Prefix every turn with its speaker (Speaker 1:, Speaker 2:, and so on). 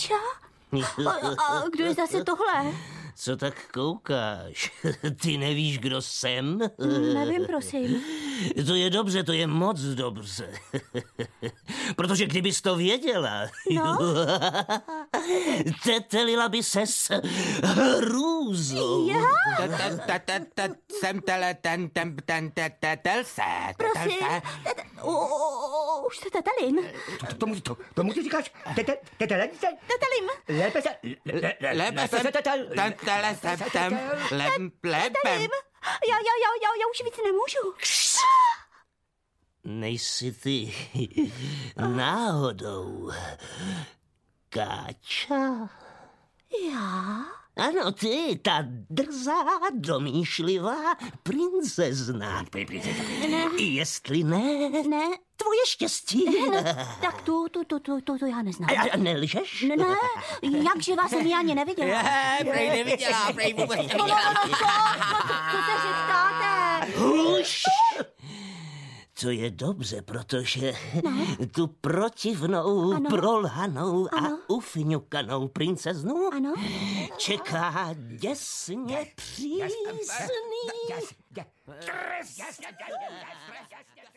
Speaker 1: Káča? A kdo je zase tohle?
Speaker 2: Co tak koukáš? Ty nevíš, kdo jsem?
Speaker 1: Nevím, prosím.
Speaker 2: To je dobře, to je moc dobře. Protože kdybys to věděla,
Speaker 1: No?
Speaker 2: tetelila by ses hrůzou.
Speaker 1: Já?
Speaker 3: Jsem tetelse.
Speaker 1: Prosím. Už se tetelím.
Speaker 4: Tomu ty říkáš tetelence?
Speaker 1: Tetelím.
Speaker 4: Lépe se...
Speaker 3: Lépe jsem tetelesem.
Speaker 1: Tetelím. Já už víc nemůžu.
Speaker 2: Nejsi ty náhodou Káča?
Speaker 1: Já?
Speaker 2: Ano, ty, ta drzá, domýšlivá princezna. Jestli ne,
Speaker 1: Ne.
Speaker 2: tvoje štěstí.
Speaker 1: Tak tu já neznám.
Speaker 2: A nelžeš?
Speaker 1: Ne, jak živá jsem ji ani neviděla.
Speaker 3: Prej neviděla, prej vůbec neviděla.
Speaker 1: Co se řeštáte?
Speaker 2: Huš! To je dobře, protože tu protivnou,
Speaker 1: Ano.
Speaker 2: prolhanou a
Speaker 1: Ano.
Speaker 2: ufňukanou princeznu
Speaker 1: Ano?
Speaker 2: čeká děsně přísný.
Speaker 4: Yes.